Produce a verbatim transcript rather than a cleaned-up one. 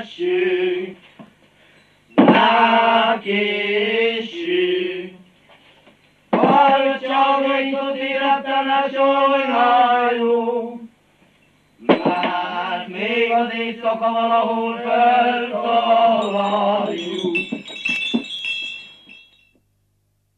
Lássuk, lákissuk, Harcságainkat életlenes sajnáljuk, mert még az éjszaka valahol feltaláljuk.